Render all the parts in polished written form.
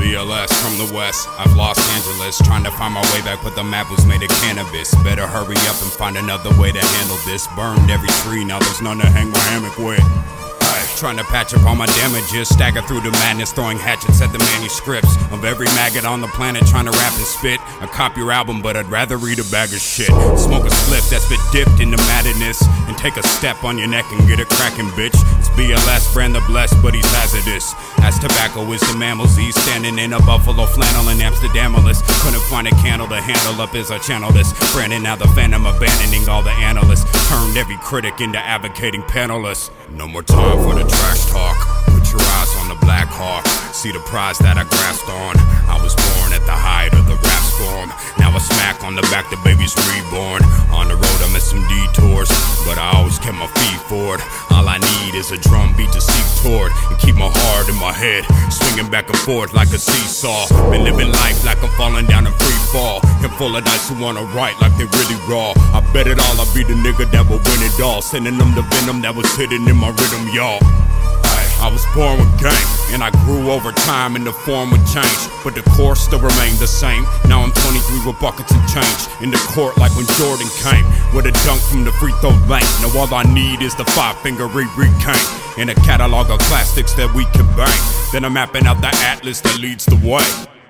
BLS from the west, I've Los Angeles, trying to find my way back, but the map was made of cannabis. Better hurry up and find another way to handle this. Burned every tree, now there's none to hang my hammock with. Trying to patch up all my damages, stagger through the madness, throwing hatchets at the manuscripts of every maggot on the planet, trying to rap and spit. I cop your album, but I'd rather read a bag of shit. Smoke a spliff that's been dipped into madness, and take a step on your neck and get it cracking, bitch. It's BLS, brand the blessed, but he's hazardous. As tobacco is the mammals, he's standing in a buffalo flannel in Amsterdamalis. Couldn't find a candle to handle up as I channel this. Brandon, now the phantom, abandoning all the analysts. Turned every critic into advocating panelists. No more time for the trash talk. Put your eyes on the Black Hawk. See the prize that I grasped on. I was born at the height of the rap storm. Now a smack on the back, the baby's reborn. On the road I missed some detours, but I always kept my feet forward. All I need is a drum beat to seek toward, and keep my heart in my head, swinging back and forth like a seesaw. Been living life like I'm falling down in free fall, and full of dice who wanna write like they really raw. I bet it all, I'll be the nigga that will win it all, sending them the venom that was hidden in my rhythm, y'all. I was born with game, and I grew over time, and the form would change, but the course still remained the same. Now I'm 23 with buckets and change, in the court like when Jordan came, with a dunk from the free throw lane. Now all I need is the 5-finger cane, and a catalog of classics that we can bang. Then I'm mapping out the atlas that leads the way.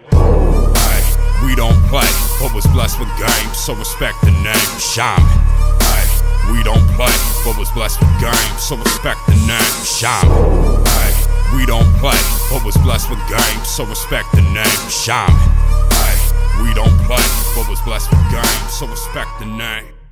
We don't play, but was blessed with game, so respect the name, Shaman. We don't play, but was blessed with game, so respect the name, Shaman. We don't play, but was blessed with game, so respect the name, Shaman. We don't play, but was blessed with game, so respect the name.